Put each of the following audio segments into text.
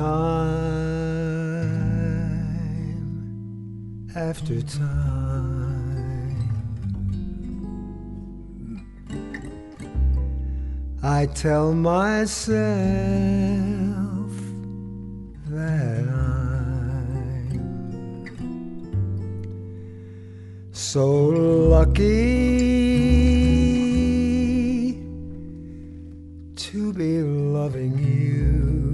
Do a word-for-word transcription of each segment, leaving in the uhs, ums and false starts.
time after time, I tell myself that I'm so lucky to be loving you.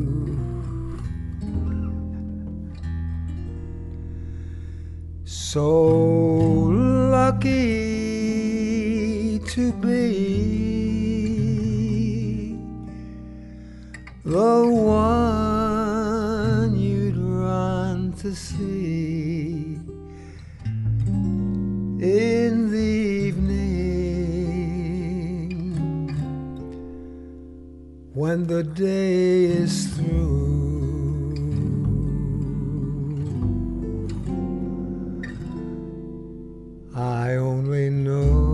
So lucky to be the one you'd run to see in the evening when the day is through. I only know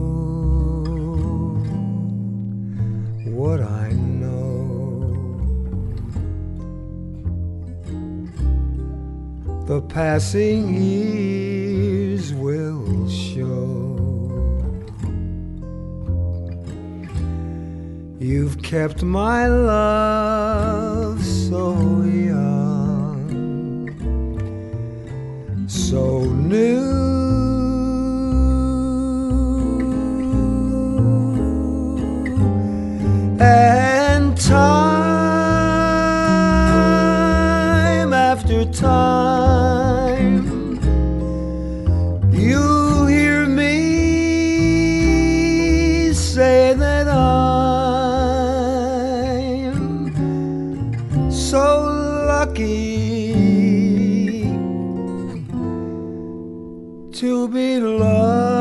what I know. The passing years will show. You've kept my love so young, so new. And time after time, you hear me say that I'm so lucky to be loved.